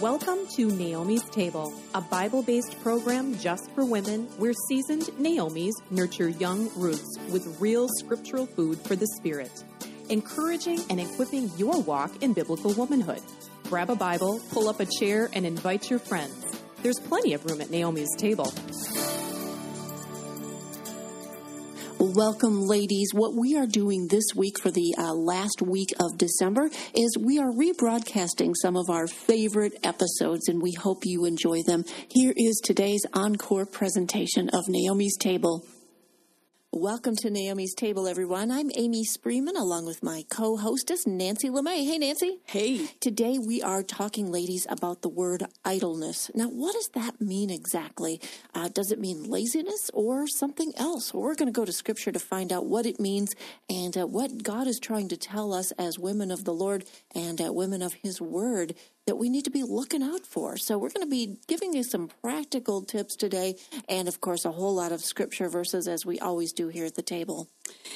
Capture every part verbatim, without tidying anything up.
Welcome to Naomi's Table, a Bible-based program just for women where seasoned Naomis nurture young Ruths with real scriptural food for the spirit, encouraging and equipping your walk in biblical womanhood. Grab a Bible, pull up a chair, and invite your friends. There's plenty of room at Naomi's Table. Welcome, ladies. What we are doing this week for the uh, last week of December is we are rebroadcasting some of our favorite episodes, and we hope you enjoy them. Here is today's encore presentation of Naomi's Table. Welcome to Naomi's Table, everyone. I'm Amy Spreeman, along with my co-hostess, Nancy LeMay. Hey, Nancy. Hey. Today we are talking, ladies, about the word idleness. Now, what does that mean exactly? Uh, does it mean laziness or something else? Well, we're going to go to Scripture to find out what it means and uh, what God is trying to tell us as women of the Lord and uh, women of His Word that we need to be looking out for. So we're going to be giving you some practical tips today and, of course, a whole lot of Scripture verses as we always do here at the table.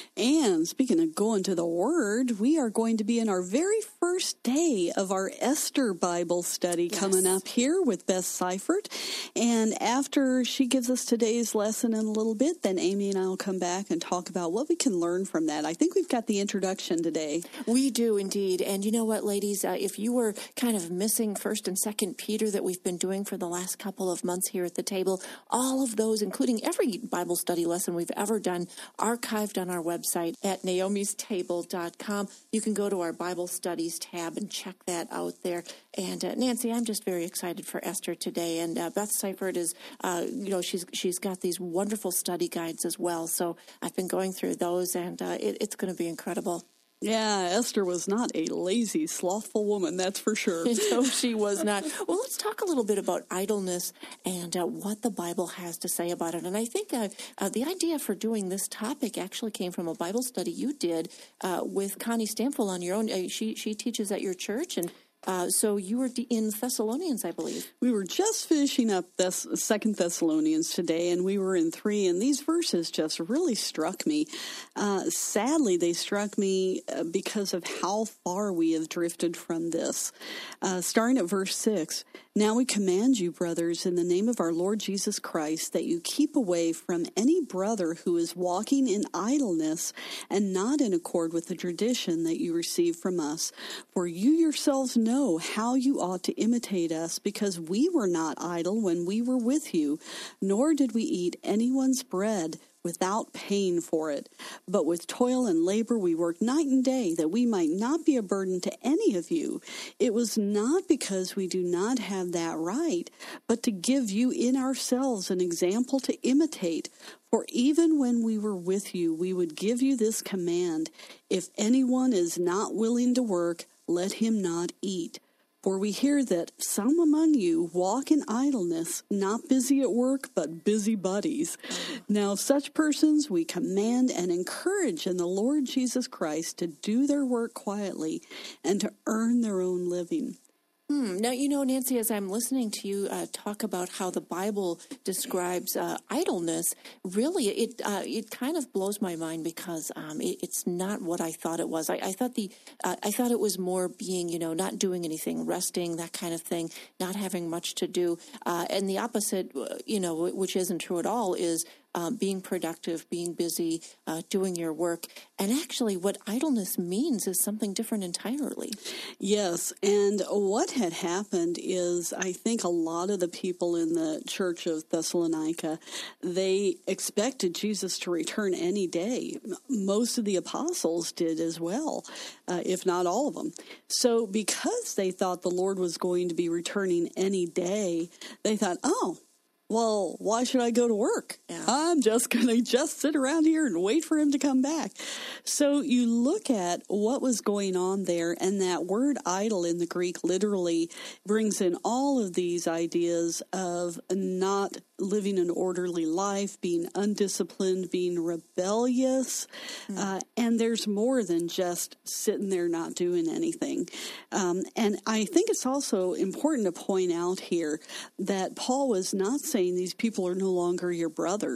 And speaking of going to the Word, we are going to be in our very first day of our Esther Bible study yes. coming up here with Beth Seifert. And after she gives us today's lesson in a little bit, then Amy and I will come back and talk about what we can learn from that. I think we've got the introduction today. We do indeed. And you know what, ladies, uh, if you were kind of missing First and Second Peter that we've been doing for the last couple of months here at the table, all of those, including every Bible study lesson we've ever done, archived on our website at naomis table dot com. You can go to our Bible Studies tab and check that out there. And uh, Nancy, I'm just very excited for Esther today. And uh, Beth Seifert is, uh, you know, she's she's got these wonderful study guides as well. So I've been going through those, and uh, it, it's going to be incredible. Yeah, Esther was not a lazy, slothful woman, that's for sure. No, she was not. Well, let's talk a little bit about idleness and uh, what the Bible has to say about it. And I think uh, uh, the idea for doing this topic actually came from a Bible study you did uh, with Connie Stamfel on your own. Uh, she she teaches at your church, and Uh, so you were in Thessalonians, I believe. We were just finishing up this Second Thessalonians today, and we were in three, and these verses just really struck me. Uh, sadly, they struck me uh, because of how far we have drifted from this. Uh, starting at verse six, "Now we command you, brothers, in the name of our Lord Jesus Christ, that you keep away from any brother who is walking in idleness and not in accord with the tradition that you received from us. For you yourselves know Know how you ought to imitate us, because we were not idle when we were with you, nor did we eat anyone's bread without paying for it. But with toil and labor we worked night and day, that we might not be a burden to any of you. It was not because we do not have that right, but to give you in ourselves an example to imitate. For even when we were with you, we would give you this command: if anyone is not willing to work, let him not eat. For we hear that some among you walk in idleness, not busy at work, but busybodies. Now such persons we command and encourage in the Lord Jesus Christ to do their work quietly and to earn their own living." Hmm. Now, you know, Nancy, as I'm listening to you uh, talk about how the Bible describes uh, idleness, really, it uh, it kind of blows my mind because um, it, it's not what I thought it was. I, I thought the uh, I thought it was more being, you know, not doing anything, resting, that kind of thing, not having much to do. Uh, and the opposite, you know, which isn't true at all, is Uh, being productive, being busy, uh, doing your work. And actually what idleness means is something different entirely. Yes, and what had happened is I think a lot of the people in the church of Thessalonica, they expected Jesus to return any day. Most of the apostles did as well, uh, if not all of them. So because they thought the Lord was going to be returning any day, they thought, oh, well, why should I go to work? Yeah. I'm just going to just sit around here and wait for him to come back. So you look at what was going on there, and that word idle in the Greek literally brings in all of these ideas of not living an orderly life, being undisciplined, being rebellious. Mm. Uh, and there's more than just sitting there not doing anything. Um, and I think it's also important to point out here that Paul was not saying these people are no longer your brothers.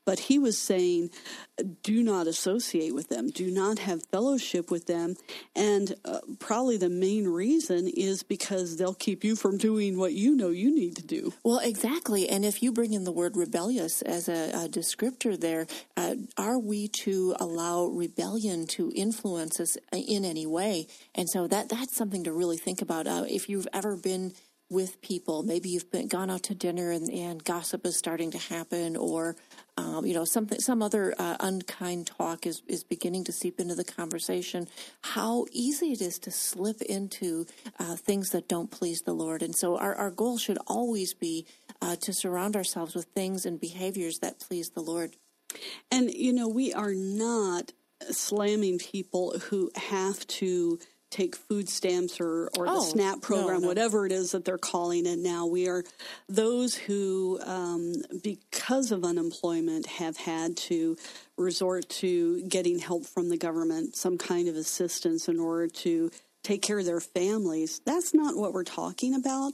But he was saying, do not associate with them. Do not have fellowship with them. And uh, probably the main reason is because they'll keep you from doing what you know you need to do. Well, exactly. And if you bring in the word rebellious as a, a descriptor there, uh, are we to allow rebellion to influence us in any way? And so that that's something to really think about. Uh, if you've ever been with people, maybe you've been gone out to dinner and, and gossip is starting to happen, or um, you know something, some other uh, unkind talk is, is beginning to seep into the conversation. How easy it is to slip into uh, things that don't please the Lord. And so our, our goal should always be uh, to surround ourselves with things and behaviors that please the Lord. And you know, we are not slamming people who have to take food stamps or, or oh, the SNAP program, no, no. whatever it is that they're calling it now. We are those who, um, because of unemployment, have had to resort to getting help from the government, some kind of assistance in order to take care of their families. That's not what we're talking about.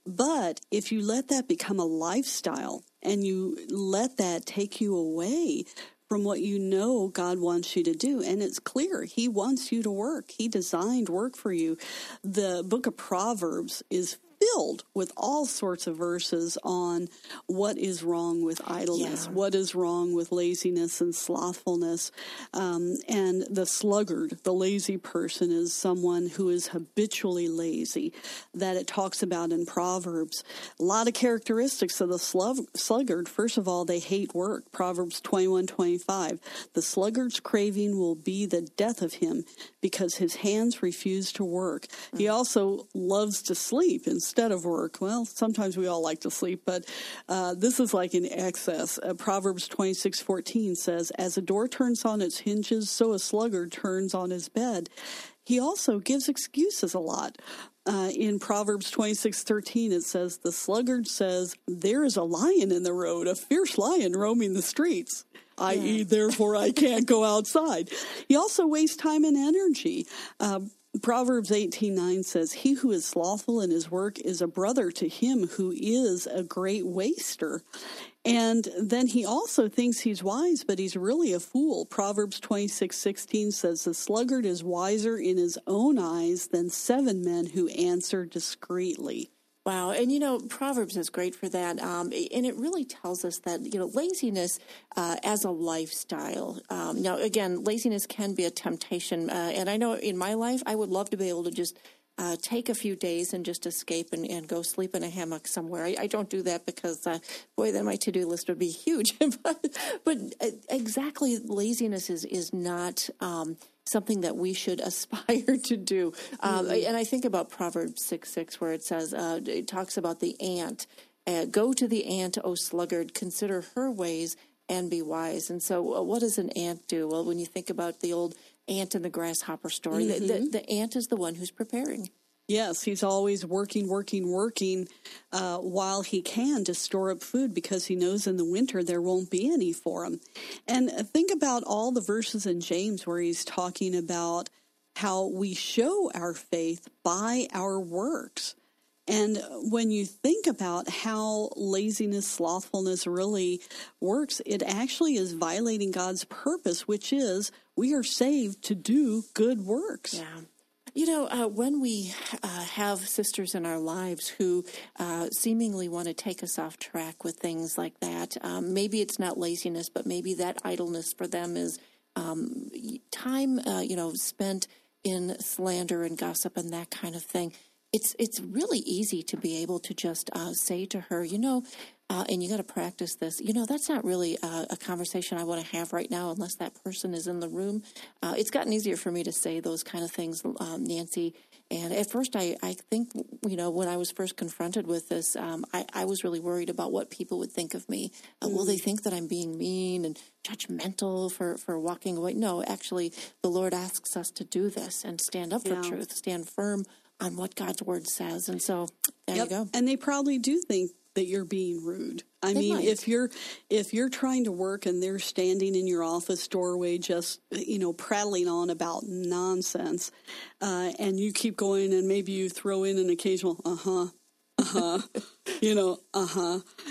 But if you let that become a lifestyle and you let that take you away from what you know God wants you to do. And it's clear He wants you to work. He designed work for you. The book of Proverbs is filled with all sorts of verses on what is wrong with idleness, Yeah. what is wrong with laziness and slothfulness. Um, and the sluggard, the lazy person, is someone who is habitually lazy, that it talks about in Proverbs. A lot of characteristics of the slug- sluggard. First of all, they hate work. Proverbs twenty-one twenty-five. The sluggard's craving will be the death of him because his hands refuse to work. Mm-hmm. He also loves to sleep instead of work. Well, sometimes we all like to sleep, but uh, this is like in excess. Uh, Proverbs twenty-six fourteen says, as a door turns on its hinges, so a sluggard turns on his bed. He also gives excuses a lot. Uh, in Proverbs twenty-six thirteen, it says, the sluggard says, there is a lion in the road, a fierce lion roaming the streets. that is, therefore, I can't go outside. He also wastes time and energy. Uh, Proverbs eighteen nine says, he who is slothful in his work is a brother to him who is a great waster. And then he also thinks he's wise, but he's really a fool. Proverbs twenty-six sixteen says, the sluggard is wiser in his own eyes than seven men who answer discreetly. Wow. And, you know, Proverbs is great for that. Um, and it really tells us that, you know, laziness uh, as a lifestyle. Um, now, again, laziness can be a temptation. Uh, and I know in my life, I would love to be able to just uh, take a few days and just escape and, and go sleep in a hammock somewhere. I, I don't do that because, uh, boy, then my to-do list would be huge. but, but exactly, laziness is, is not um, something that we should aspire to do. Um, mm-hmm. And I think about Proverbs six six, where it says, uh, it talks about the ant. Uh, Go to the ant, O sluggard, consider her ways and be wise. And so uh, what does an ant do? Well, when you think about the old ant and the grasshopper story, mm-hmm. the, the, the ant is the one who's preparing. Yes, he's always working, working, working uh, while he can to store up food because he knows in the winter there won't be any for him. And think about all the verses in James where he's talking about how we show our faith by our works. And when you think about how laziness, slothfulness really works, it actually is violating God's purpose, which is we are saved to do good works. Yeah. You know, uh, when we uh, have sisters in our lives who uh, seemingly want to take us off track with things like that, um, maybe it's not laziness, but maybe that idleness for them is um, time, uh, you know, spent in slander and gossip and that kind of thing. It's it's really easy to be able to just uh, say to her, you know, uh, and you got to practice this. You know, that's not really a, a conversation I want to have right now unless that person is in the room. Uh, it's gotten easier for me to say those kind of things, um, Nancy. And at first, I, I think, you know, when I was first confronted with this, um, I, I was really worried about what people would think of me. Uh, mm. Will they think that I'm being mean and judgmental for, for walking away? No, actually, the Lord asks us to do this and stand up yeah. for truth, stand firm on what God's word says. And so there yep. you go. And they probably do think that you're being rude. I they mean, might. if you're if you're trying to work and they're standing in your office doorway just, you know, prattling on about nonsense, uh, and you keep going and maybe you throw in an occasional uh-huh, uh-huh, you know, uh-huh.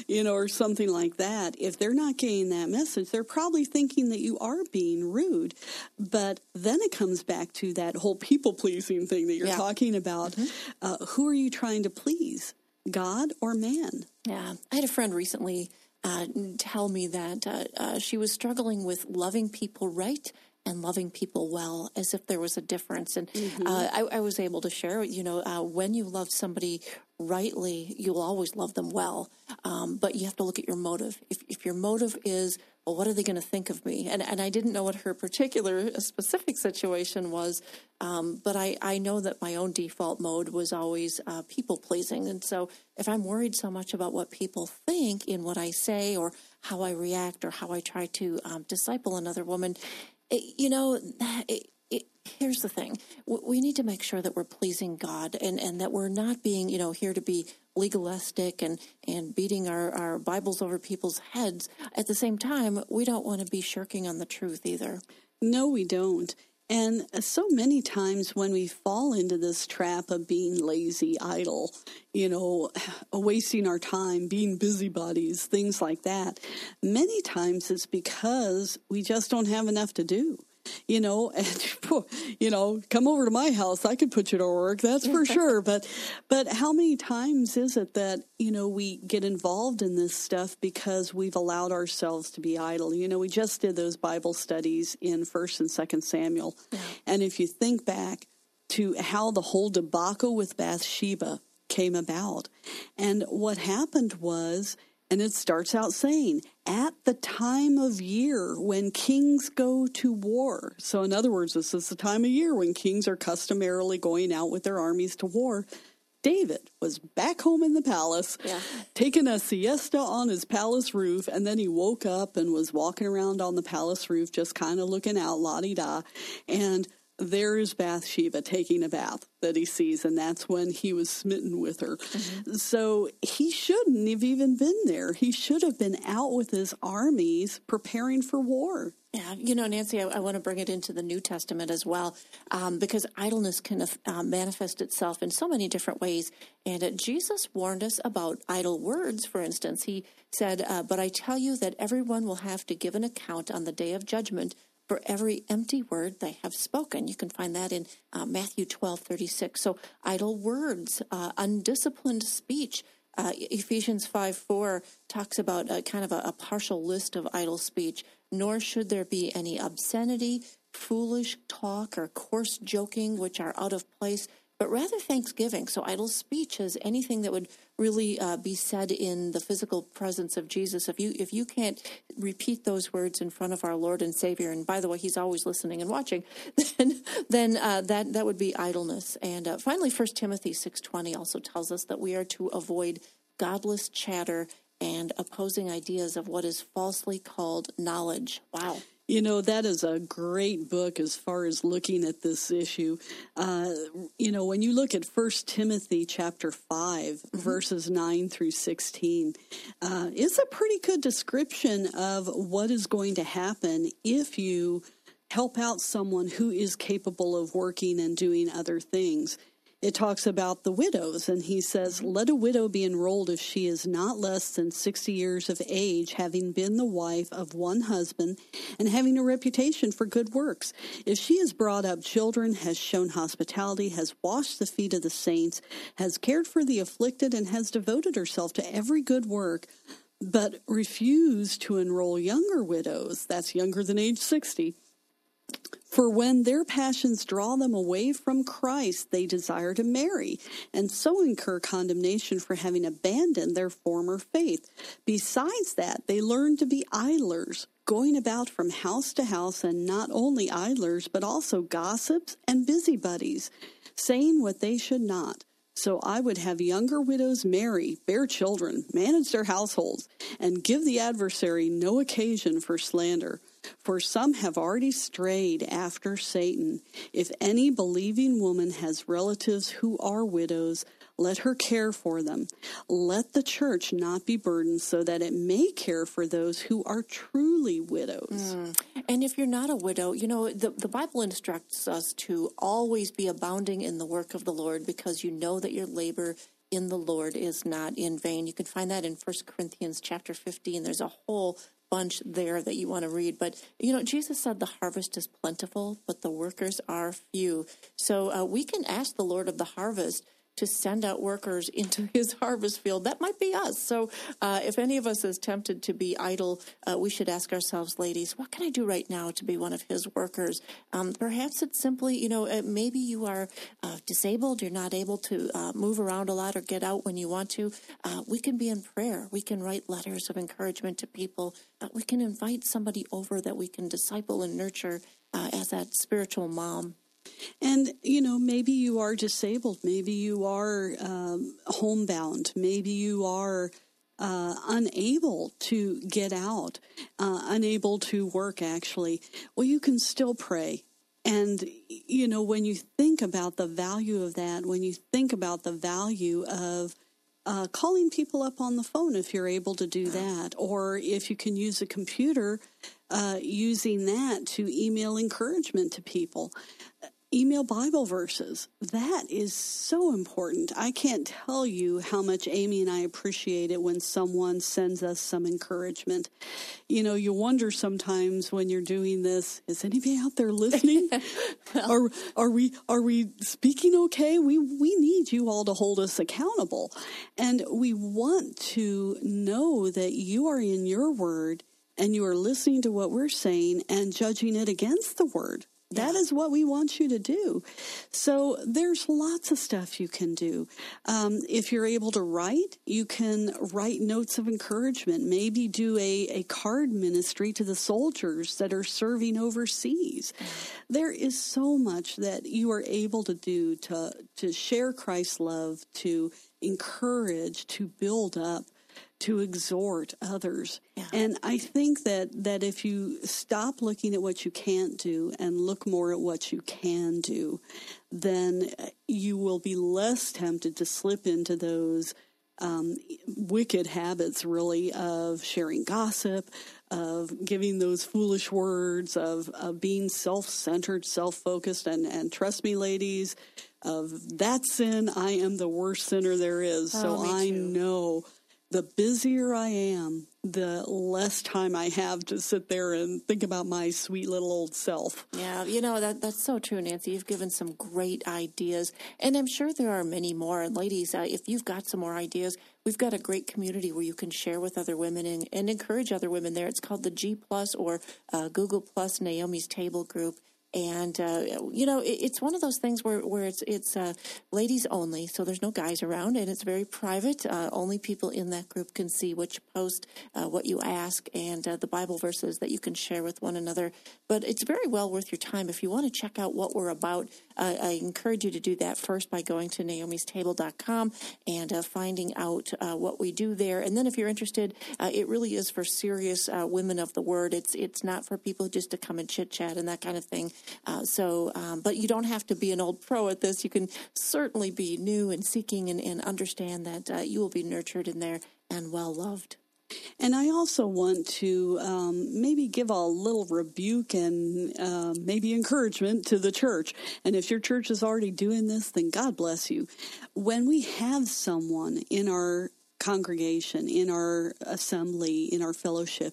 you know, or something like that. If they're not getting that message, they're probably thinking that you are being rude. But then it comes back to that whole people-pleasing thing that you're Yeah. talking about. Mm-hmm. Uh, who are you trying to please, God or man? Yeah. I had a friend recently uh, tell me that uh, uh, she was struggling with loving people right and loving people well, as if there was a difference. And mm-hmm. uh, I, I was able to share, you know, uh, when you love somebody rightly, you'll always love them well. Um, but you have to look at your motive. If, if your motive is, well, what are they going to think of me? And and I didn't know what her particular specific situation was, um, but I, I know that my own default mode was always uh, people-pleasing. And so if I'm worried so much about what people think in what I say or how I react or how I try to um, disciple another woman, it, you know, it, it, here's the thing. We need to make sure that we're pleasing God and, and that we're not being, you know, here to be legalistic and, and beating our, our Bibles over people's heads. At the same time, we don't want to be shirking on the truth either. No, we don't. And so many times when we fall into this trap of being lazy, idle, you know, wasting our time, being busybodies, things like that, many times it's because we just don't have enough to do. You know, and, you know, come over to my house. I could put you to work. That's for sure. But, but how many times is it that, you know, we get involved in this stuff because we've allowed ourselves to be idle? You know, we just did those Bible studies in First and Second Samuel. Yeah. And if you think back to how the whole debacle with Bathsheba came about, and what happened was, and it starts out saying, at the time of year when kings go to war. So in other words, this is the time of year when kings are customarily going out with their armies to war. David was back home in the palace, yeah. taking a siesta on his palace roof, and then he woke up and was walking around on the palace roof, just kind of looking out, la-di-da, and there is Bathsheba taking a bath that he sees, and that's when he was smitten with her. Mm-hmm. So he shouldn't have even been there. He should have been out with his armies preparing for war. Yeah, you know, Nancy, I, I want to bring it into the New Testament as well, um, because idleness can uh, manifest itself in so many different ways. And uh, Jesus warned us about idle words, for instance. He said, uh, but I tell you that everyone will have to give an account on the day of judgment for every empty word they have spoken. You can find that in uh, Matthew twelve thirty-six. So idle words, uh, undisciplined speech. Uh, Ephesians five four talks about a, kind of a, a partial list of idle speech. Nor should there be any obscenity, foolish talk, or coarse joking, which are out of place, but rather thanksgiving. So idle speech is anything that would really uh, be said in the physical presence of Jesus. If you if you can't repeat those words in front of our Lord and Savior, and by the way, he's always listening and watching, then then uh, that that would be idleness. And uh, finally, First Timothy six twenty also tells us that we are to avoid godless chatter and opposing ideas of what is falsely called knowledge. Wow. You know, that is a great book as far as looking at this issue. Uh, you know, when you look at First Timothy chapter five, mm-hmm. verses nine through sixteen, uh, it's a pretty good description of what is going to happen if you help out someone who is capable of working and doing other things. It talks about the widows, and he says, let a widow be enrolled if she is not less than sixty years of age, having been the wife of one husband and having a reputation for good works. If she has brought up children, has shown hospitality, has washed the feet of the saints, has cared for the afflicted, and has devoted herself to every good work, but refused to enroll younger widows, that's younger than age sixty, for when their passions draw them away from Christ, they desire to marry, and so incur condemnation for having abandoned their former faith. Besides that, they learn to be idlers, going about from house to house, and not only idlers, but also gossips and busybodies, saying what they should not. So I would have younger widows marry, bear children, manage their households, and give the adversary no occasion for slander. For some have already strayed after Satan. If any believing woman has relatives who are widows, let her care for them. Let the church not be burdened, so that it may care for those who are truly widows. Mm. And if you're not a widow, you know, the, the Bible instructs us to always be abounding in the work of the Lord, because you know that your labor in the Lord is not in vain. You can find that in First Corinthians chapter fifteen. There's a whole bunch there that you want to read. But, you know, Jesus said the harvest is plentiful, but the workers are few. So uh, we can ask the Lord of the harvest to send out workers into his harvest field. That might be us. So uh, if any of us is tempted to be idle, uh, we should ask ourselves, ladies, what can I do right now to be one of his workers? Um, perhaps it's simply, you know, uh, maybe you are uh, disabled, you're not able to uh, move around a lot or get out when you want to. Uh, we can be in prayer. We can write letters of encouragement to people. Uh, we can invite somebody over that we can disciple and nurture uh, as that spiritual mom. And, you know, maybe you are disabled. Maybe you are um, homebound. Maybe you are uh, unable to get out, uh, unable to work, actually. Well, you can still pray. And, you know, when you think about the value of that, when you think about the value of uh, calling people up on the phone if you're able to do that, or if you can use a computer, uh, using that to email encouragement to people. Email Bible verses. That is so important. I can't tell you how much Amy and I appreciate it when someone sends us some encouragement. You know, you wonder sometimes when you're doing this, is anybody out there listening? well, are are we are we speaking okay? We we need you all to hold us accountable. And we want to know that you are in your word and you are listening to what we're saying and judging it against the word. That is what we want you to do. So there's lots of stuff you can do. Um, if you're able to write, you can write notes of encouragement. Maybe do a, a card ministry to the soldiers that are serving overseas. There is so much that you are able to do to, to share Christ's love, to encourage, to build up, to exhort others. Yeah. And I think that, that if you stop looking at what you can't do and look more at what you can do, then you will be less tempted to slip into those um, wicked habits, really, of sharing gossip, of giving those foolish words, of, of being self-centered, self-focused, and, and trust me, ladies, of that sin, I am the worst sinner there is. Oh, so I know the busier I am, the less time I have to sit there and think about my sweet little old self. Yeah, you know, that that's so true, Nancy. You've given some great ideas, and I'm sure there are many more. And ladies, uh, if you've got some more ideas, we've got a great community where you can share with other women and, and encourage other women there. It's called the G Plus or uh, Google Plus Naomi's Table Group. And, uh, you know, it, it's one of those things where, where it's it's uh, ladies only, so there's no guys around, and it's very private. Uh, only people in that group can see what you post, uh, what you ask, and uh, the Bible verses that you can share with one another. But it's very well worth your time. If you want to check out what we're about, uh, I encourage you to do that first by going to naomis table dot com and uh, finding out uh, what we do there. And then if you're interested, uh, it really is for serious uh, women of the Word. It's, it's not for people just to come and chit-chat and that kind of thing. Uh, so, um, but you don't have to be an old pro at this. You can certainly be new and seeking and, and understand that uh, you will be nurtured in there and well loved. And I also want to um, maybe give a little rebuke and uh, maybe encouragement to the church. And if your church is already doing this, then God bless you. When we have someone in our congregation, in our assembly, in our fellowship,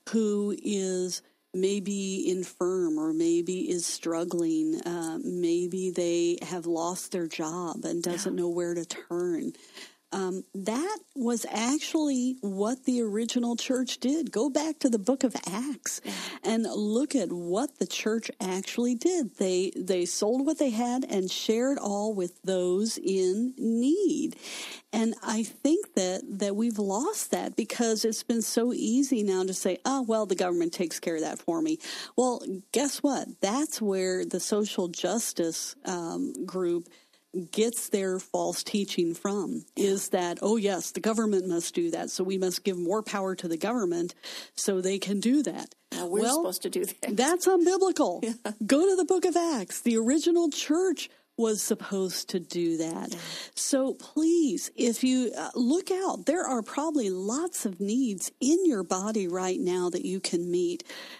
who is maybe infirm or maybe is struggling, uh, maybe they have lost their job and doesn't yeah. know where to turn. Um, that was actually what the original church did. Go back to the book of Acts and look at what the church actually did. They they sold what they had and shared all with those in need. And I think that, that we've lost that because it's been so easy now to say, oh, well, the government takes care of that for me. Well, guess what? That's where the social justice um, group gets their false teaching from, is that, oh, yes, the government must do that, so we must give more power to the government so they can do that. Uh, we're well, supposed to do that. That's unbiblical. Yeah. Go to the book of Acts. The original church was supposed to do that. Yeah. So please, if you uh, look out, there are probably lots of needs in your body right now that you can meet.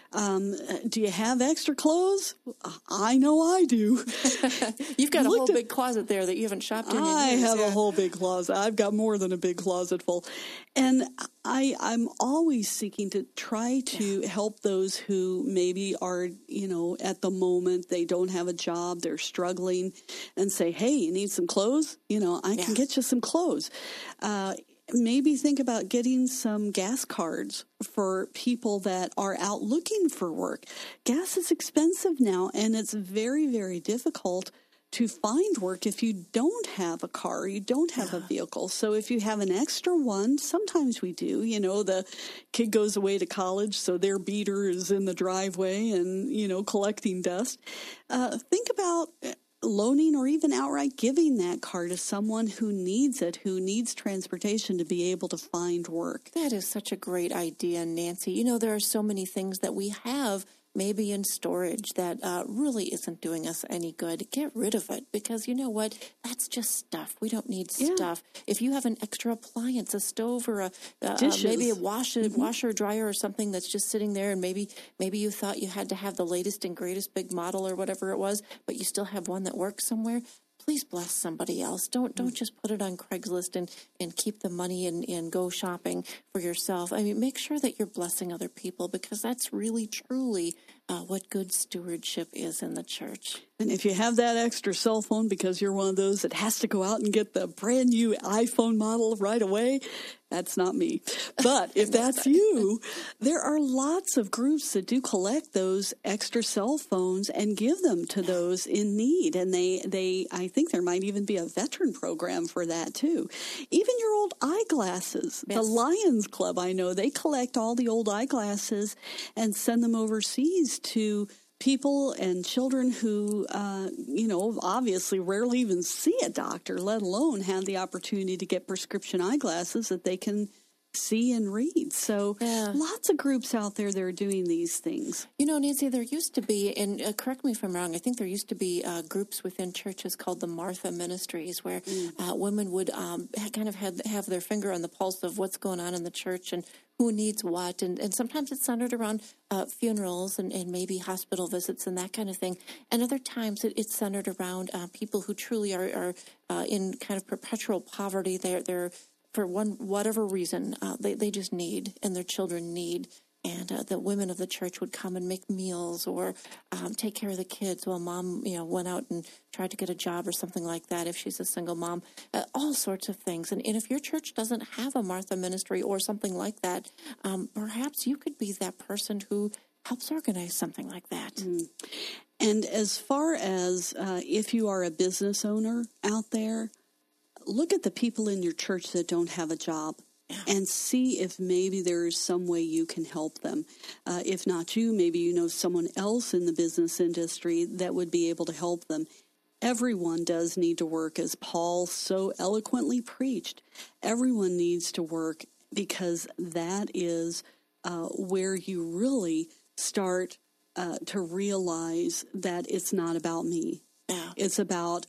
Um, do you have extra clothes? I know I do. You've got a whole at, big closet there that you haven't shopped in in I years. have yeah. a whole big closet. I've got more than a big closet full. And I, I'm always seeking to try to yeah. help those who maybe are, you know, at the moment they don't have a job, they're struggling, and say, hey, you need some clothes? You know, I yeah. can get you some clothes. Uh, maybe think about getting some gas cards for people that are out looking for work. Gas is expensive now, and it's very, very difficult to find work if you don't have a car, you don't have a vehicle. So if you have an extra one, sometimes we do, you know, the kid goes away to college, so their beater is in the driveway and, you know, collecting dust. Uh, think about loaning or even outright giving that car to someone who needs it, who needs transportation to be able to find work. That is such a great idea, Nancy. You know, there are so many things that we have maybe in storage that uh, really isn't doing us any good. Get rid of it, because you know what? That's just stuff. We don't need yeah. stuff. If you have an extra appliance, a stove or a uh, maybe a washer, mm-hmm. washer, dryer or something that's just sitting there, and maybe maybe you thought you had to have the latest and greatest big model or whatever it was, but you still have one that works somewhere, please bless somebody else. Don't don't just put it on Craigslist and, and keep the money and, and go shopping for yourself. I mean, make sure that you're blessing other people, because that's really, truly uh, what good stewardship is in the church. And if you have that extra cell phone because you're one of those that has to go out and get the brand new iPhone model right away, that's not me. But if that's you, there are lots of groups that do collect those extra cell phones and give them to those in need. And they, they, I think there might even be a veteran program for that too. Even your old eyeglasses. Yes. The Lions Club, I know, they collect all the old eyeglasses and send them overseas to people and children who, uh, you know, obviously rarely even see a doctor, let alone have the opportunity to get prescription eyeglasses that they can see and read. So yeah. lots of groups out there that are doing these things. You know, Nancy, there used to be, and uh, correct me if I'm wrong, I think there used to be uh, groups within churches called the Martha Ministries, where mm. uh, women would um, kind of have, have their finger on the pulse of what's going on in the church and who needs what. And, and sometimes it's centered around uh, funerals and, and maybe hospital visits and that kind of thing. And other times it, it's centered around uh, people who truly are, are uh, in kind of perpetual poverty. They're, they're for one whatever reason, uh, they, they just need, and their children need. And uh, the women of the church would come and make meals or um, take care of the kids while mom, you know, went out and tried to get a job or something like that if she's a single mom. Uh, all sorts of things. And, and if your church doesn't have a Martha ministry or something like that, um, perhaps you could be that person who helps organize something like that. Mm. And as far as uh, if you are a business owner out there, look at the people in your church that don't have a job. Yeah. And see if maybe there is some way you can help them. Uh, if not you, maybe you know someone else in the business industry that would be able to help them. Everyone does need to work, as Paul so eloquently preached. Everyone needs to work, because that is uh, where you really start uh, to realize that it's not about me. Yeah. It's about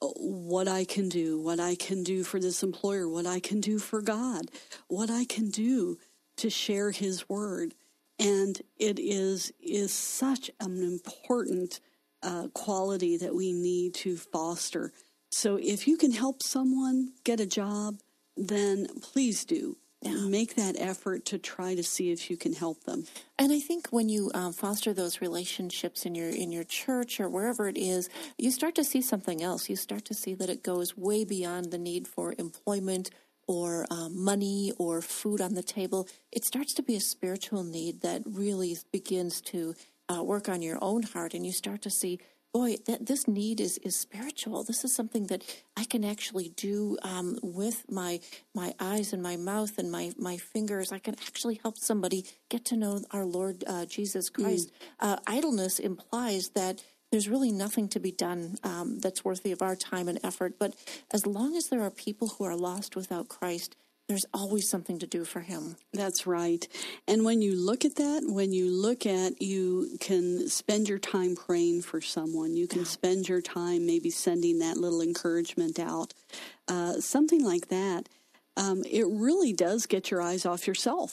what I can do, what I can do for this employer, what I can do for God, what I can do to share His word. And it is is such an important uh, quality that we need to foster. So if you can help someone get a job, then please do. Yeah. Make that effort to try to see if you can help them. And I think when you um, foster those relationships in your in your church or wherever it is, you start to see something else. You start to see that it goes way beyond the need for employment or um, money or food on the table. It starts to be a spiritual need that really begins to uh, work on your own heart, and you start to see, boy, that this need is, is spiritual. This is something that I can actually do um, with my my eyes and my mouth and my, my fingers. I can actually help somebody get to know our Lord uh, Jesus Christ. Mm. Uh, idleness implies that there's really nothing to be done um, that's worthy of our time and effort. But as long as there are people who are lost without Christ, there's always something to do for Him. That's right. And when you look at that, when you look at, you can spend your time praying for someone. You can yeah. spend your time maybe sending that little encouragement out. Uh, something like that. Um, it really does get your eyes off yourself.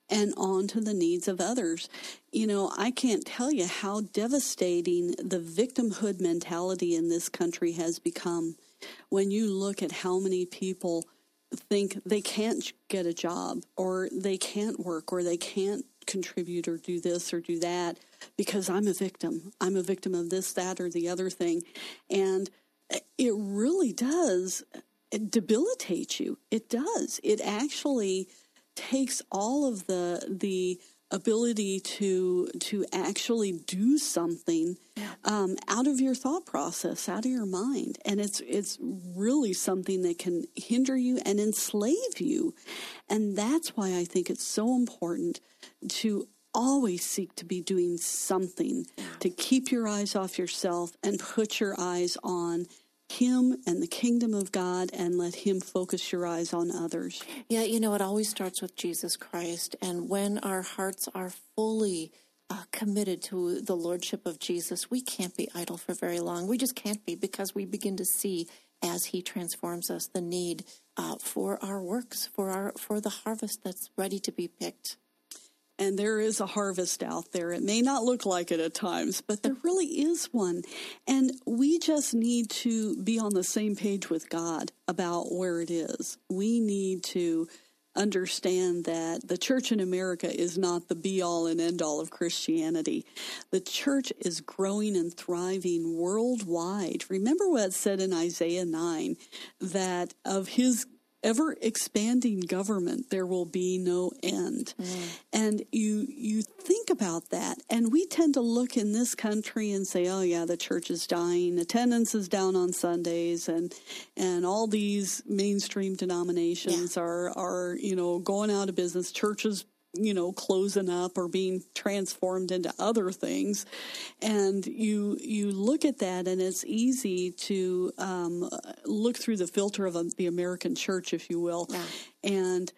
and on to the needs of others. You know, I can't tell you how devastating the victimhood mentality in this country has become when you look at how many people think they can't get a job, or they can't work, or they can't contribute or do this or do that because I'm a victim. I'm a victim of this, that, or the other thing. And it really does debilitate you. It does. It actually takes all of the the ability to to actually do something um, out of your thought process, out of your mind, and it's it's really something that can hinder you and enslave you. And that's why I think it's so important to always seek to be doing something to keep your eyes off yourself and put your eyes on Him and the kingdom of God, and let Him focus your eyes on others. Yeah, you know, it always starts with Jesus Christ. And when our hearts are fully uh, committed to the Lordship of Jesus, we can't be idle for very long. We just can't be, because we begin to see, as He transforms us, the need uh, for our works, for our for the harvest that's ready to be picked. And there is a harvest out there. It may not look like it at times, but there really is one. And we just need to be on the same page with God about where it is. We need to understand that the church in America is not the be-all and end-all of Christianity. The church is growing and thriving worldwide. Remember what it said in Isaiah nine, that of His ever-expanding government, there will be no end. Mm. And you you think about that, and we tend to look in this country and say, oh yeah, the church is dying, attendance is down on Sundays, and and all these mainstream denominations yeah. are, are, you know, going out of business. Churches, you know, closing up or being transformed into other things. And you you look at that, and it's easy to um, look through the filter of a, the American church, if you will, yeah. and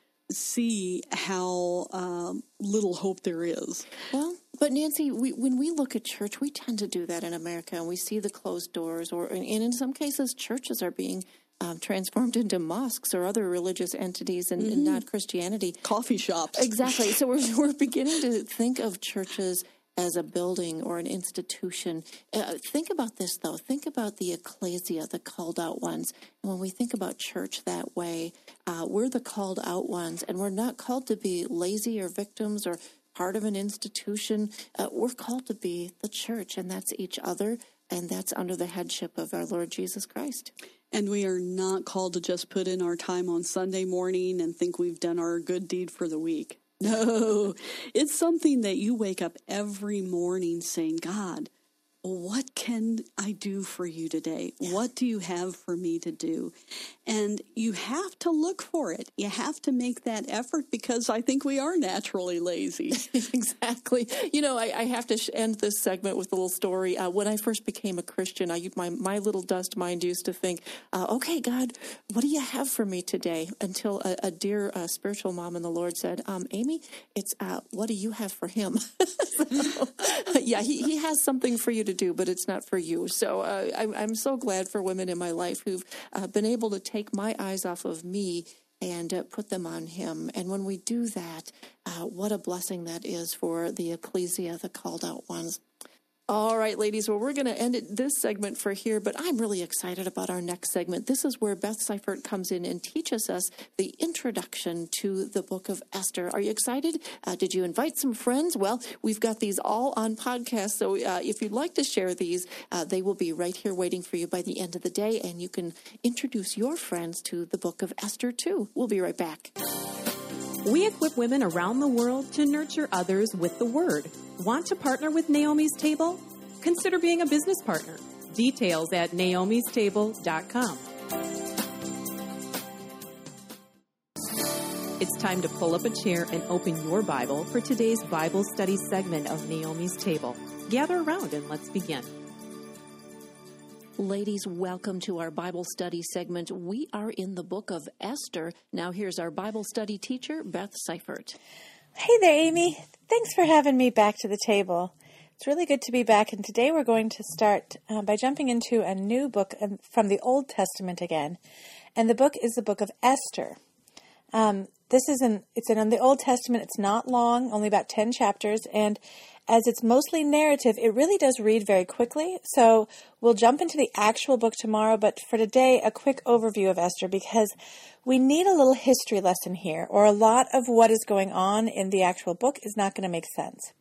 see how um, little hope there is. Well, but Nancy, we, when we look at church, we tend to do that in America, and we see the closed doors, or and in some cases, churches are being Um, transformed into mosques or other religious entities, and, mm-hmm. and not Christianity. Coffee shops. Exactly. So we're we're beginning to think of churches as a building or an institution. Uh, think about this, though. Think about the ecclesia, the called out ones. And when we think about church that way, uh, we're the called out ones, and we're not called to be lazy or victims or part of an institution. Uh, we're called to be the church, and that's each other, and that's under the headship of our Lord Jesus Christ. And we are not called to just put in our time on Sunday morning and think we've done our good deed for the week. No, it's something that you wake up every morning saying, God, what can I do for you today? Yeah. What do you have for me to do? And you have to look for it. You have to make that effort, because I think we are naturally lazy. Exactly. You know, I, I have to end this segment with a little story. Uh, when I first became a Christian, I my my little dust mind used to think, uh, okay, God, what do you have for me today? Until a, a dear uh, spiritual mom in the Lord said, um, Amy, it's uh, what do you have for him? So, yeah, he, he has something for you to do, but it's not for you. So uh, I'm, I'm so glad for women in my life who've uh, been able to take my eyes off of me and uh, put them on Him. And when we do that, uh, what a blessing that is for the ecclesia, the called out ones. All right, ladies, well, we're going to end it, this segment for here, but I'm really excited about our next segment. This is where Beth Seifert comes in and teaches us the introduction to the book of Esther. Are you excited? Uh, did you invite some friends? Well, we've got these all on podcast, so uh, if you'd like to share these, uh, they will be right here waiting for you by the end of the day, and you can introduce your friends to the book of Esther, too. We'll be right back. We equip women around the world to nurture others with the Word. Want to partner with Naomi's Table? Consider being a business partner. Details at naomis table dot com. It's time to pull up a chair and open your Bible for today's Bible study segment of Naomi's Table. Gather around and let's begin. Ladies, welcome to our Bible study segment. We are in the book of Esther. Now here's our Bible study teacher, Beth Seifert. Hey there, Amy. Thanks for having me back to the table. It's really good to be back, and today we're going to start uh, by jumping into a new book from the Old Testament again, and the book is the book of Esther. Um, this is in, it's in the Old Testament. It's not long, only about ten chapters. And as it's mostly narrative, it really does read very quickly. So we'll jump into the actual book tomorrow. But for today, a quick overview of Esther, because we need a little history lesson here, or a lot of what is going on in the actual book is not going to make sense.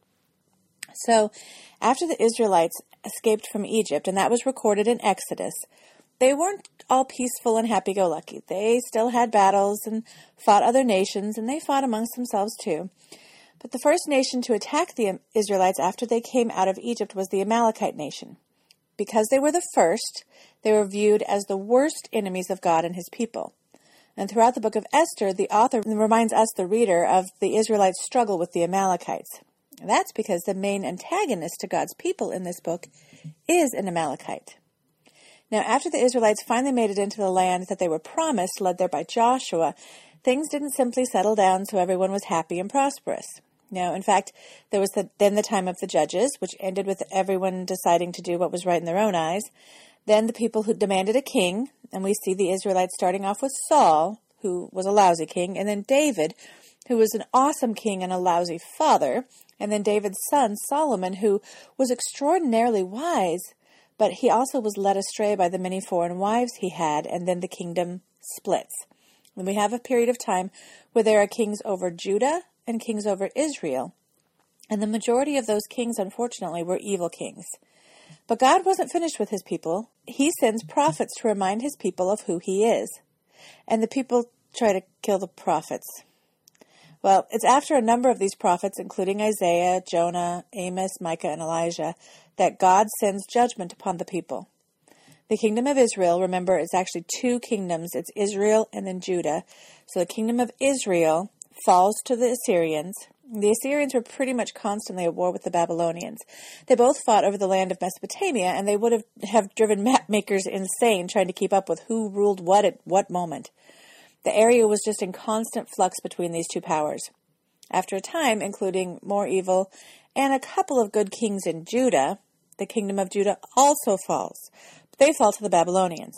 So after the Israelites escaped from Egypt, and that was recorded in Exodus, they weren't all peaceful and happy-go-lucky. They still had battles and fought other nations, and they fought amongst themselves too. But the first nation to attack the Israelites after they came out of Egypt was the Amalekite nation. Because they were the first, they were viewed as the worst enemies of God and his people. And throughout the book of Esther, the author reminds us, the reader, of the Israelites' struggle with the Amalekites. And that's because the main antagonist to God's people in this book is an Amalekite. Now, after the Israelites finally made it into the land that they were promised, led there by Joshua, things didn't simply settle down so everyone was happy and prosperous. No, in fact, there was the, then the time of the judges, which ended with everyone deciding to do what was right in their own eyes. Then the people who demanded a king, and we see the Israelites starting off with Saul, who was a lousy king, and then David, who was an awesome king and a lousy father, and then David's son, Solomon, who was extraordinarily wise, but he also was led astray by the many foreign wives he had, and then the kingdom splits. And we have a period of time where there are kings over Judah and kings over Israel, and the majority of those kings, unfortunately, were evil kings. But God wasn't finished with his people. He sends prophets to remind his people of who he is. And the people try to kill the prophets. Well, it's after a number of these prophets, including Isaiah, Jonah, Amos, Micah, and Elijah, that God sends judgment upon the people. The kingdom of Israel, remember, it's actually two kingdoms. It's Israel and then Judah. So the kingdom of Israel falls to the Assyrians. The Assyrians were pretty much constantly at war with the Babylonians. They both fought over the land of Mesopotamia, and they would have, have driven map makers insane trying to keep up with who ruled what at what moment. The area was just in constant flux between these two powers. After a time, including more evil and a couple of good kings in Judah, the kingdom of Judah also falls. But they fall to the Babylonians.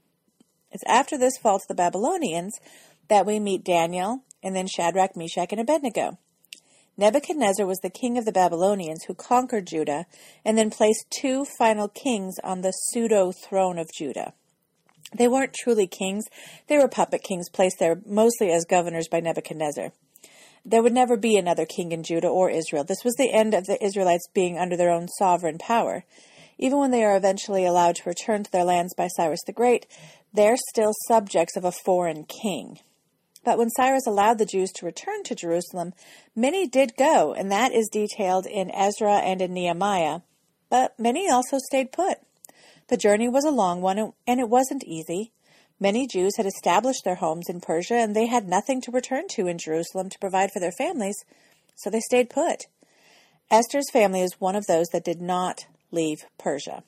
It's after this fall to the Babylonians that we meet Daniel and then Shadrach, Meshach, and Abednego. Nebuchadnezzar was the king of the Babylonians who conquered Judah and then placed two final kings on the pseudo-throne of Judah. They weren't truly kings. They were puppet kings placed there mostly as governors by Nebuchadnezzar. There would never be another king in Judah or Israel. This was the end of the Israelites being under their own sovereign power. Even when they are eventually allowed to return to their lands by Cyrus the Great, they're still subjects of a foreign king. But when Cyrus allowed the Jews to return to Jerusalem, many did go, and that is detailed in Ezra and in Nehemiah. But many also stayed put. The journey was a long one, and it wasn't easy. Many Jews had established their homes in Persia, and they had nothing to return to in Jerusalem to provide for their families, so they stayed put. Esther's family is one of those that did not leave Persia.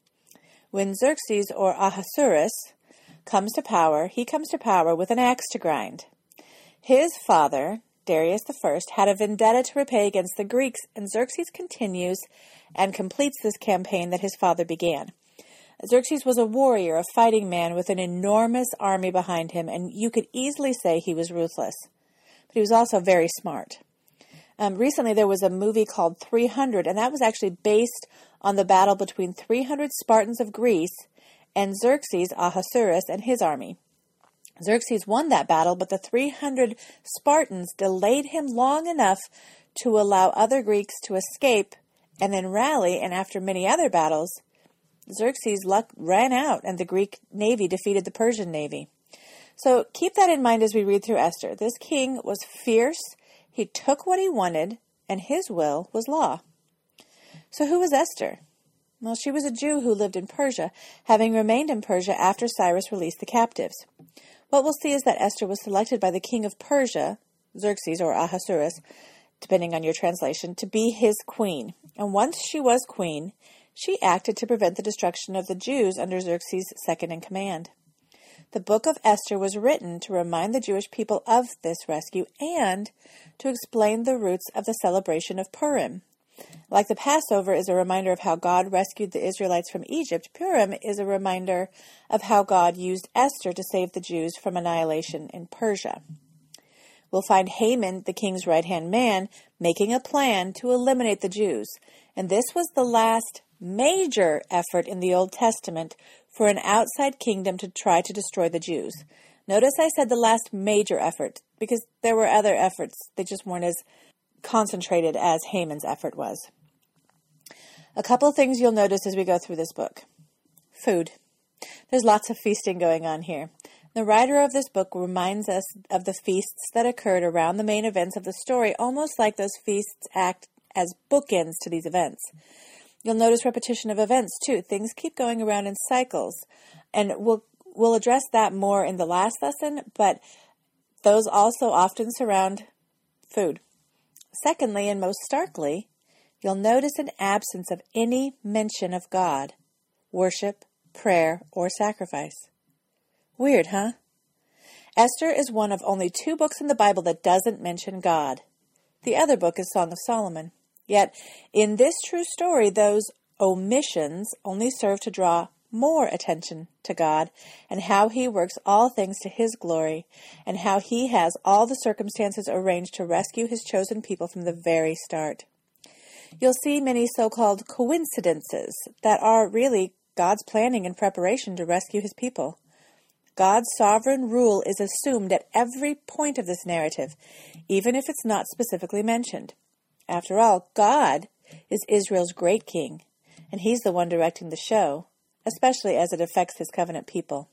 When Xerxes, or Ahasuerus, comes to power, he comes to power with an axe to grind. His father, Darius the First, had a vendetta to repay against the Greeks, and Xerxes continues and completes this campaign that his father began. Xerxes was a warrior, a fighting man with an enormous army behind him, and you could easily say he was ruthless. But he was also very smart. Um, recently, there was a movie called three hundred, and that was actually based on the battle between three hundred Spartans of Greece and Xerxes, Ahasuerus, and his army. Xerxes won that battle, but the three hundred Spartans delayed him long enough to allow other Greeks to escape and then rally, and after many other battles, Xerxes' luck ran out, and the Greek navy defeated the Persian navy. So keep that in mind as we read through Esther. This king was fierce, he took what he wanted, and his will was law. So who was Esther? Well, she was a Jew who lived in Persia, having remained in Persia after Cyrus released the captives. What we'll see is that Esther was selected by the king of Persia, Xerxes or Ahasuerus, depending on your translation, to be his queen. And once she was queen, she acted to prevent the destruction of the Jews under Xerxes' second in command. The book of Esther was written to remind the Jewish people of this rescue and to explain the roots of the celebration of Purim. Like the Passover is a reminder of how God rescued the Israelites from Egypt, Purim is a reminder of how God used Esther to save the Jews from annihilation in Persia. we'll find Haman, the king's right-hand man, making a plan to eliminate the Jews. And this was the last major effort in the Old Testament for an outside kingdom to try to destroy the Jews. Notice I said the last major effort, because there were other efforts. They just weren't as concentrated as Haman's effort was. A couple of things you'll notice as we go through this book. Food. There's lots of feasting going on here. The writer of this book reminds us of the feasts that occurred around the main events of the story, almost like those feasts act as bookends to these events. You'll notice repetition of events, too. Things keep going around in cycles. And we'll we'll address that more in the last lesson, but those also often surround food. Secondly, and most starkly, you'll notice an absence of any mention of God, worship, prayer, or sacrifice. Weird, huh? Esther is one of only two books in the Bible that doesn't mention God. The other book is Song of Solomon. Yet, in this true story, those omissions only serve to draw more attention to God and how He works all things to His glory and how He has all the circumstances arranged to rescue His chosen people from the very start. You'll see many so-called coincidences that are really God's planning and preparation to rescue His people. God's sovereign rule is assumed at every point of this narrative, even if it's not specifically mentioned. After all, God is Israel's great king, and He's the one directing the show, especially as it affects His covenant people.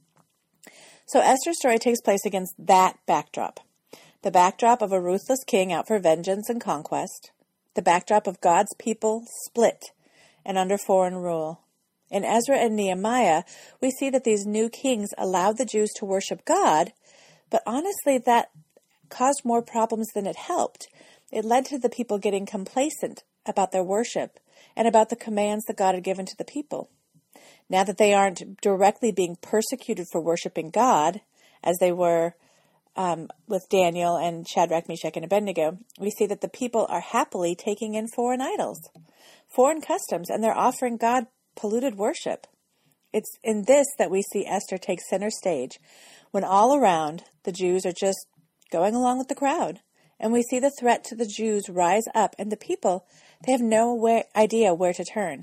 So Esther's story takes place against that backdrop. The backdrop of a ruthless king out for vengeance and conquest. The backdrop of God's people split and under foreign rule. In Ezra and Nehemiah, we see that these new kings allowed the Jews to worship God, but honestly that caused more problems than it helped. It led to the people getting complacent about their worship and about the commands that God had given to the people. Now that they aren't directly being persecuted for worshiping God, as they were um, with Daniel and Shadrach, Meshach, and Abednego, we see that the people are happily taking in foreign idols, foreign customs, and they're offering God polluted worship. It's in this that we see Esther take center stage, when all around the Jews are just going along with the crowd. And we see the threat to the Jews rise up, and the people, they have no way, idea where to turn.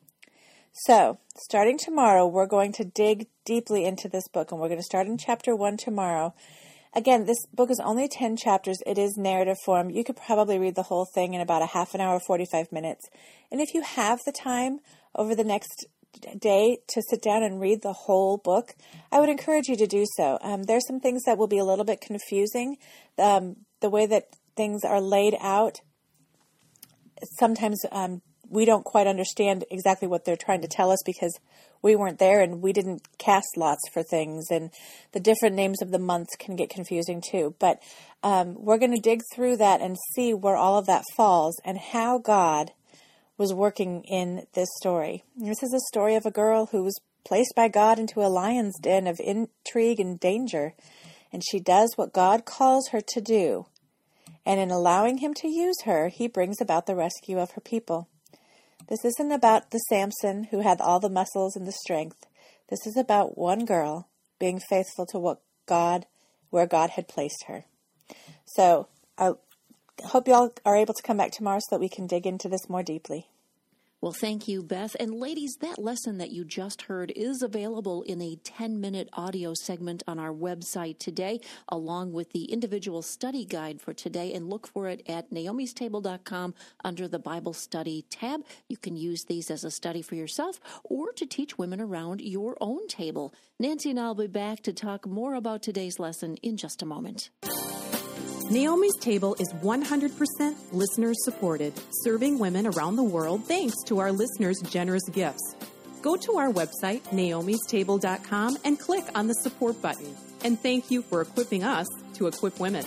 So, starting tomorrow, we're going to dig deeply into this book, and we're going to start in chapter one tomorrow. Again, this book is only ten chapters. It is narrative form. You could probably read the whole thing in about a half an hour, forty-five minutes. And if you have the time over the next day to sit down and read the whole book, I would encourage you to do so. Um, there's some things that will be a little bit confusing. Um, the way that things are laid out, sometimes um, we don't quite understand exactly what they're trying to tell us because we weren't there and we didn't cast lots for things, and the different names of the months can get confusing too. But um, we're going to dig through that and see where all of that falls and how God was working in this story. This is a story of a girl who was placed by God into a lion's den of intrigue and danger, and she does what God calls her to do. And in allowing Him to use her, He brings about the rescue of her people. This isn't about the Samson who had all the muscles and the strength. This is about one girl being faithful to what God, where God had placed her. So I hope y'all are able to come back tomorrow so that we can dig into this more deeply. Well, thank you, Beth. And ladies, that lesson that you just heard is available in a ten-minute audio segment on our website today, along with the individual study guide for today. And look for it at naomis table dot com under the Bible Study tab. You can use these as a study for yourself or to teach women around your own table. Nancy and I will be back to talk more about today's lesson in just a moment. Naomi's Table is one hundred percent listener supported, serving women around the world thanks to our listeners' generous gifts. Go to our website, naomis table dot com, and click on the support button. And thank you for equipping us to equip women.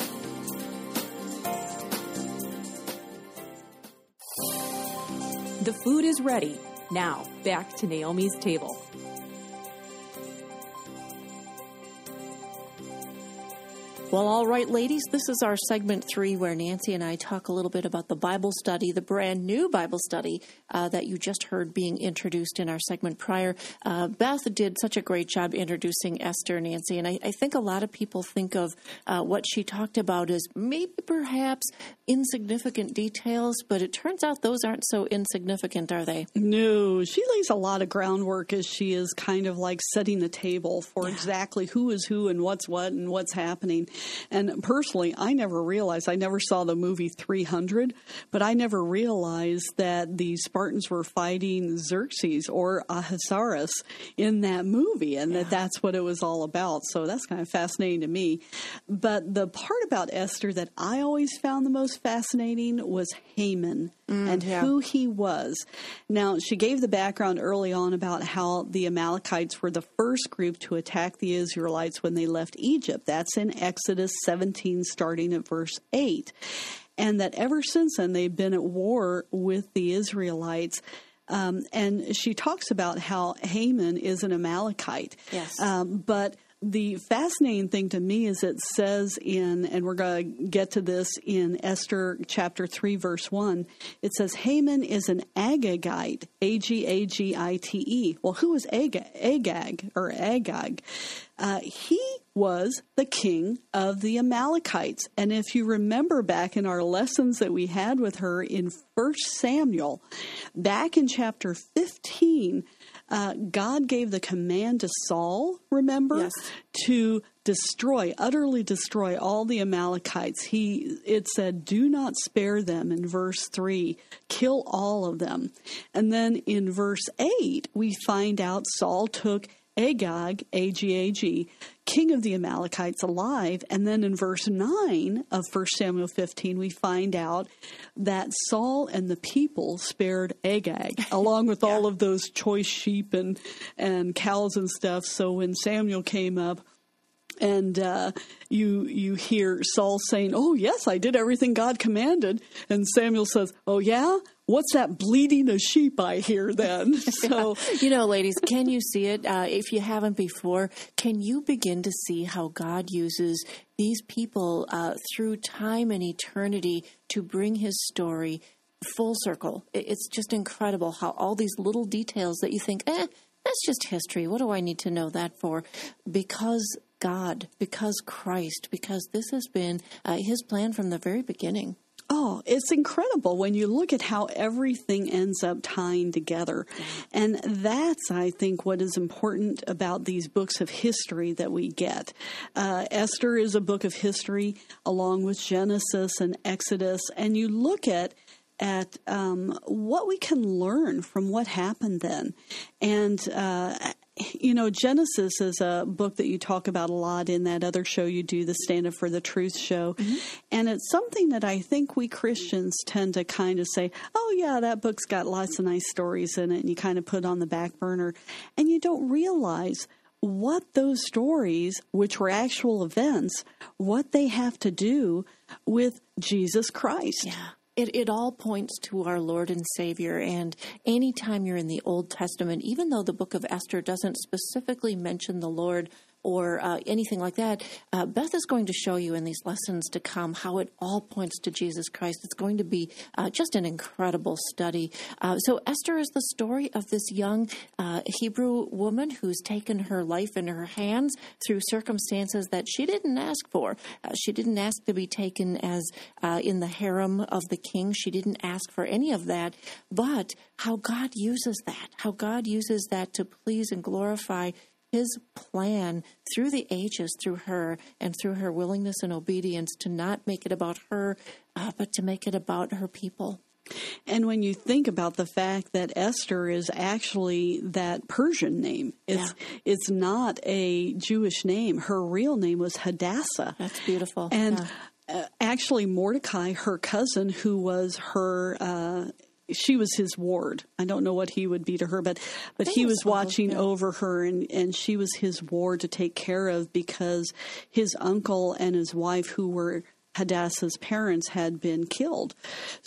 The food is ready. Now, back to Naomi's Table. Well, all right, ladies, this is our segment three where Nancy and I talk a little bit about the Bible study, the brand new Bible study uh, that you just heard being introduced in our segment prior. Uh, Beth did such a great job introducing Esther, Nancy, and I, I think a lot of people think of uh, what she talked about as maybe perhaps insignificant details, but it turns out those aren't so insignificant, are they? No, she lays a lot of groundwork as she is kind of like setting the table for Yeah. exactly who is who and what's what and what's happening. And personally, I never realized, I never saw the movie three hundred, but I never realized that the Spartans were fighting Xerxes or Ahasuerus in that movie, and yeah. that that's what it was all about. So that's kind of fascinating to me. But the part about Esther that I always found the most fascinating was Haman. Mm, and yeah. who he was. Now, she gave the background early on about how the Amalekites were the first group to attack the Israelites when they left Egypt. That's in Exodus seventeen, starting at verse eight. And that ever since then, they've been at war with the Israelites. Um, and she talks about how Haman is an Amalekite. Yes. Um, but the fascinating thing to me is it says in, and we're going to get to this in Esther chapter three, verse one, it says Haman is an Agagite, A G A G I T E. Well, who is Agag, Agag or Agag? Uh, he was the king of the Amalekites. And if you remember back in our lessons that we had with her in First Samuel, back in chapter fifteen, Uh, God gave the command to Saul, remember, yes. to destroy, utterly destroy all the Amalekites. He, it said, do not spare them in verse three, kill all of them. And then in verse eight, we find out Saul took Agag, A G A G, king of the Amalekites, alive. And then in verse nine of First Samuel fifteen, we find out that Saul and the people spared Agag, along with yeah. all of those choice sheep and, and cows and stuff. So when Samuel came up, and uh, you you hear Saul saying, oh, yes, I did everything God commanded. And Samuel says, oh, yeah? What's that bleating a sheep I hear then? So, you know, ladies, can you see it? Uh, if you haven't before, can you begin to see how God uses these people uh, through time and eternity to bring his story full circle? It's just incredible how all these little details that you think, eh, that's just history. What do I need to know that for? Because God, because Christ, because this has been uh, his plan from the very beginning. Oh, it's incredible when you look at how everything ends up tying together. And that's, I think, what is important about these books of history that we get. Uh, Esther is a book of history along with Genesis and Exodus. And you look at at um, what we can learn from what happened then. And uh you know, Genesis is a book that you talk about a lot in that other show you do, the Stand Up for the Truth show. Mm-hmm. And it's something that I think we Christians tend to kind of say, oh, yeah, that book's got lots of nice stories in it, and you kind of put it on the back burner. And you don't realize what those stories, which were actual events, what they have to do with Jesus Christ. Yeah. It, it all points to our Lord and Savior, and anytime you're in the Old Testament, even though the book of Esther doesn't specifically mention the Lord or uh, anything like that, uh, Beth is going to show you in these lessons to come how it all points to Jesus Christ. It's going to be uh, just an incredible study. Uh, so Esther is the story of this young uh, Hebrew woman who's taken her life in her hands through circumstances that she didn't ask for. Uh, she didn't ask to be taken as uh, in the harem of the king. She didn't ask for any of that, but how God uses that, how God uses that to please and glorify his plan through the ages, through her, and through her willingness and obedience to not make it about her, uh, but to make it about her people. And when you think about the fact that Esther is actually that Persian name, it's yeah. it's not a Jewish name. Her real name was Hadassah. That's beautiful. And yeah. uh, actually Mordecai, her cousin, who was her uh she was his ward. I don't know what he would be to her, but but he was watching yeah. over her, and, and she was his ward to take care of because his uncle and his wife, who were Hadassah's parents had been killed.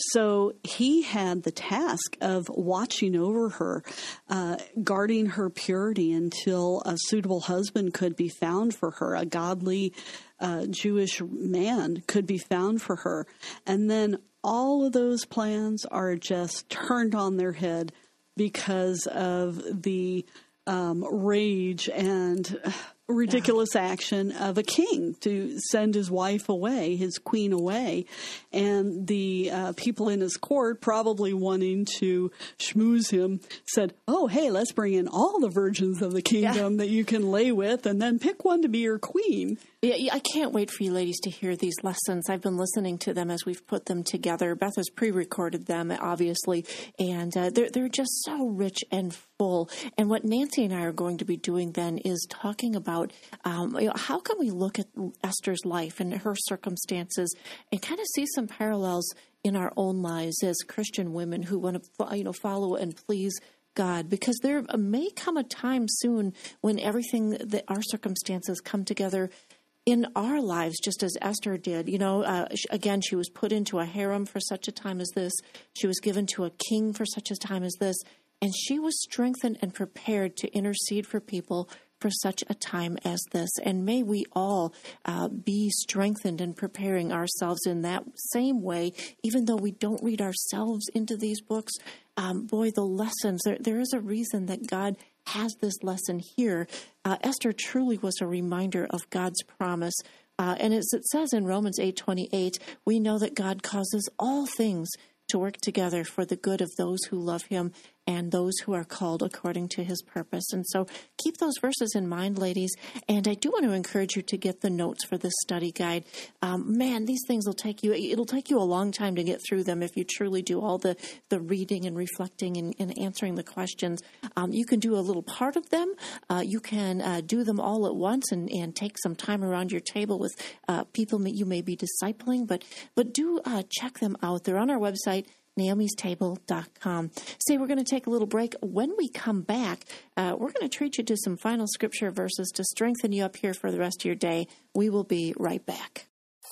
So he had the task of watching over her, uh, guarding her purity until a suitable husband could be found for her, a godly uh, Jewish man could be found for her. And then all of those plans are just turned on their head because of the um, rage and ridiculous yeah. action of a king to send his wife away, his queen away, and the uh, people in his court, probably wanting to schmooze him, said, oh, hey, let's bring in all the virgins of the kingdom yeah. that you can lay with, and then pick one to be your queen. Yeah, I can't wait for you ladies to hear these lessons. I've been listening to them as we've put them together. Beth has pre-recorded them, obviously, and uh, they're, they're just so rich and full. And what Nancy and I are going to be doing then is talking about um, you know, how can we look at Esther's life and her circumstances and kind of see some parallels in our own lives as Christian women who want to you know follow and please God, because there may come a time soon when everything that our circumstances come together in our lives, just as Esther did. You know, uh, again, she was put into a harem for such a time as this. She was given to a king for such a time as this. And she was strengthened and prepared to intercede for people for such a time as this. And may we all uh, be strengthened in preparing ourselves in that same way, even though we don't read ourselves into these books. Um, boy, the lessons, there, there is a reason that God has this lesson here. Uh, Esther truly was a reminder of God's promise. Uh, and as it says in Romans eight twenty-eight, we know that God causes all things to work together for the good of those who love him and those who are called according to his purpose. And so keep those verses in mind, ladies. And I do want to encourage you to get the notes for this study guide. Um, man, these things will take you, it'll take you a long time to get through them if you truly do all the, the reading and reflecting and, and answering the questions. Um, you can do a little part of them. Uh, you can uh, do them all at once and, and take some time around your table with uh, people you may be discipling. But, but do uh, check them out. They're on our website, Naomi's Table dot com. Say, we're going to take a little break. When we come back, uh, we're going to treat you to some final scripture verses to strengthen you up here for the rest of your day. We will be right back.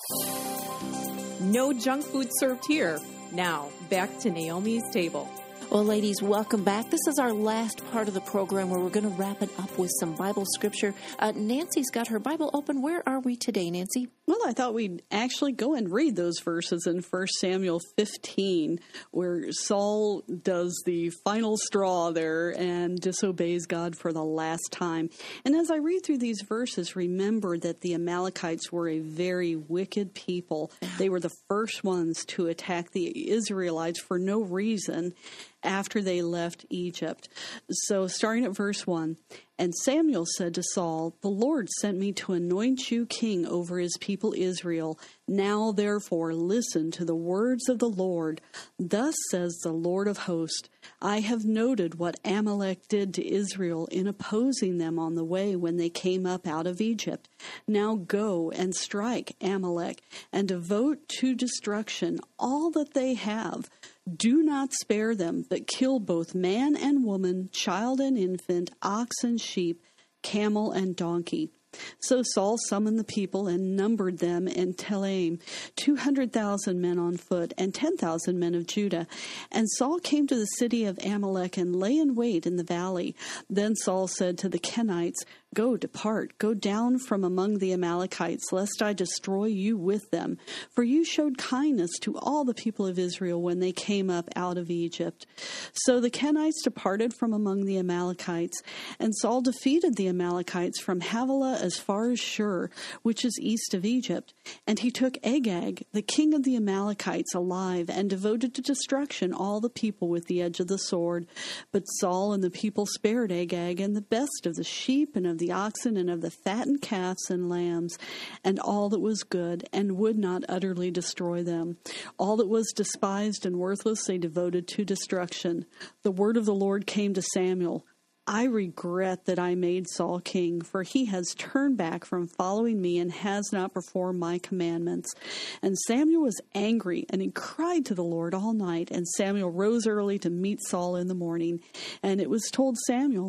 No junk food served here. Now, back to Naomi's Table. Well, ladies, welcome back. This is our last part of the program where we're going to wrap it up with some Bible scripture. Uh, Nancy's got her Bible open. Where are we today, Nancy? Well, I thought we'd actually go and read those verses in First Samuel fifteen, where Saul does the final straw there and disobeys God for the last time. And as I read through these verses, remember that the Amalekites were a very wicked people. They were the first ones to attack the Israelites for no reason after they left Egypt. So starting at verse one, and Samuel said to Saul, the Lord sent me to anoint you king over his people Israel. Now therefore listen to the words of the Lord. Thus says the Lord of hosts, I have noted what Amalek did to Israel in opposing them on the way when they came up out of Egypt. Now go and strike Amalek and devote to destruction all that they have. Do not spare them, but kill both man and woman, child and infant, ox and sheep, camel and donkey. So Saul summoned the people and numbered them in Telaim, two hundred thousand men on foot and ten thousand men of Judah. And Saul came to the city of Amalek and lay in wait in the valley. Then Saul said to the Kenites, Go, depart, go down from among the Amalekites, lest I destroy you with them. For you showed kindness to all the people of Israel when they came up out of Egypt. So the Kenites departed from among the Amalekites, and Saul defeated the Amalekites from Havilah as far as Shur, which is east of Egypt. And he took Agag, the king of the Amalekites, alive, and devoted to destruction all the people with the edge of the sword. But Saul and the people spared Agag and the best of the sheep and of the oxen and of the fattened calves and lambs, and all that was good, and would not utterly destroy them. All that was despised and worthless they devoted to destruction. The word of the Lord came to Samuel. I regret that I made Saul king, for he has turned back from following me and has not performed my commandments. And Samuel was angry, and he cried to the Lord all night. And Samuel rose early to meet Saul in the morning. And it was told Samuel,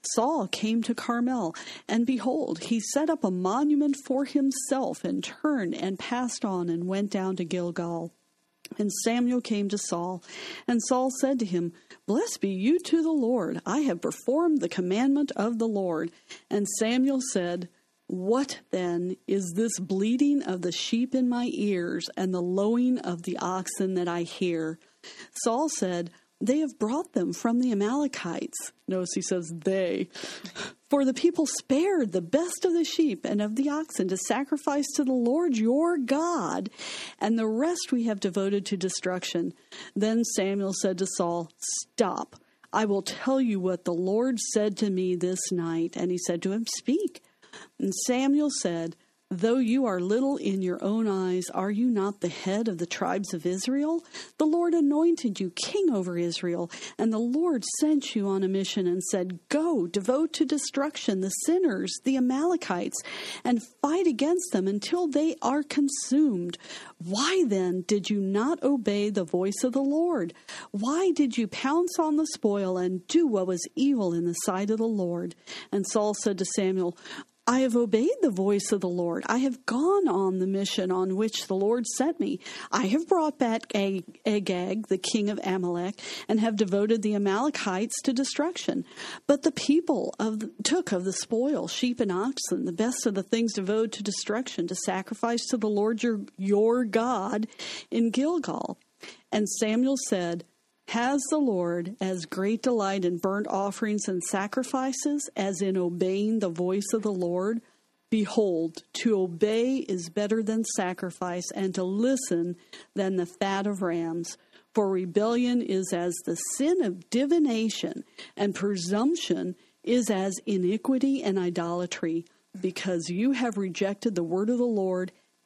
Saul came to Carmel, and behold, he set up a monument for himself, and turned and passed on, and went down to Gilgal. And Samuel came to Saul, and Saul said to him, Blessed be you to the Lord. I have performed the commandment of the Lord. And Samuel said, What then is this bleating of the sheep in my ears, and the lowing of the oxen that I hear? Saul said, They have brought them from the Amalekites. Notice he says they. For the people spared the best of the sheep and of the oxen to sacrifice to the Lord your God, and the rest we have devoted to destruction. Then Samuel said to Saul, Stop, I will tell you what the Lord said to me this night. And he said to him, Speak. And Samuel said, Though you are little in your own eyes, are you not the head of the tribes of Israel? The Lord anointed you king over Israel, and the Lord sent you on a mission and said, Go, devote to destruction the sinners, the Amalekites, and fight against them until they are consumed. Why then did you not obey the voice of the Lord? Why did you pounce on the spoil and do what was evil in the sight of the Lord? And Saul said to Samuel, I have obeyed the voice of the Lord. I have gone on the mission on which the Lord sent me. I have brought back Agag, the king of Amalek, and have devoted the Amalekites to destruction. But the people of, took of the spoil, sheep and oxen, the best of the things devoted to destruction, to sacrifice to the Lord your, your God in Gilgal. And Samuel said, Has the Lord as great delight in burnt offerings and sacrifices as in obeying the voice of the Lord? Behold, to obey is better than sacrifice, and to listen than the fat of rams. For rebellion is as the sin of divination, and presumption is as iniquity and idolatry. Because you have rejected the word of the Lord,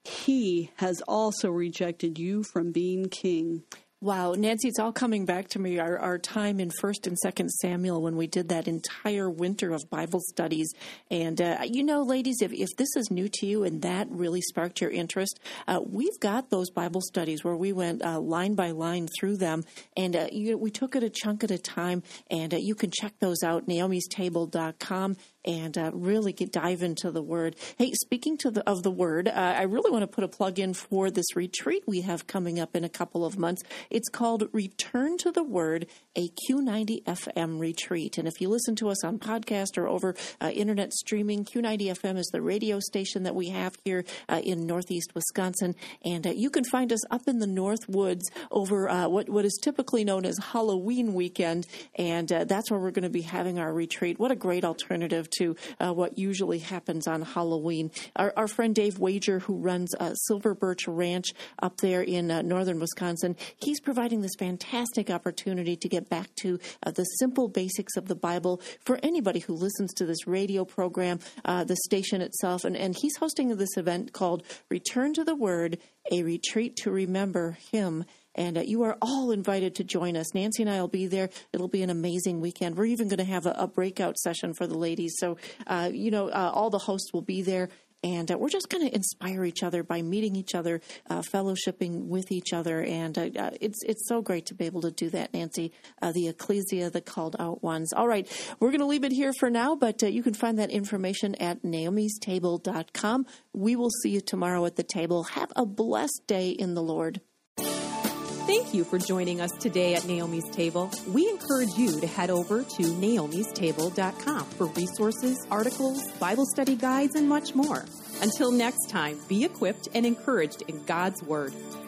he has also rejected you from being king. Wow, Nancy, it's all coming back to me, our, our time in First and Second Samuel when we did that entire winter of Bible studies. And, uh, you know, ladies, if, if this is new to you and that really sparked your interest, uh, we've got those Bible studies where we went uh, line by line through them. And uh, you, we took it a chunk at a time, and uh, you can check those out, naomis table dot com. And uh, really get dive into the Word. Hey, speaking to the, of the Word, uh, I really want to put a plug in for this retreat we have coming up in a couple of months. It's called Return to the Word, a Q ninety F M retreat. And if you listen to us on podcast or over uh, internet streaming, Q ninety F M is the radio station that we have here uh, in Northeast Wisconsin. And uh, you can find us up in the North Woods over uh, what, what is typically known as Halloween weekend. And uh, that's where we're going to be having our retreat. What a great alternative to uh, what usually happens on Halloween. Our, our friend Dave Wager, who runs uh, Silver Birch Ranch up there in uh, northern Wisconsin, he's providing this fantastic opportunity to get back to uh, the simple basics of the Bible for anybody who listens to this radio program, uh, the station itself. And, and he's hosting this event called Return to the Word, a retreat to remember Him. And uh, you are all invited to join us. Nancy and I will be there. It'll be an amazing weekend. We're even going to have a, a breakout session for the ladies. So, uh, you know, uh, all the hosts will be there. And uh, we're just going to inspire each other by meeting each other, uh, fellowshipping with each other. And uh, uh, it's it's so great to be able to do that, Nancy, uh, the ecclesia, the called out ones. All right, we're going to leave it here for now, but uh, you can find that information at naomis table dot com. We will see you tomorrow at the table. Have a blessed day in the Lord. Thank you for joining us today at Naomi's Table. We encourage you to head over to naomis table dot com for resources, articles, Bible study guides, and much more. Until next time, be equipped and encouraged in God's Word.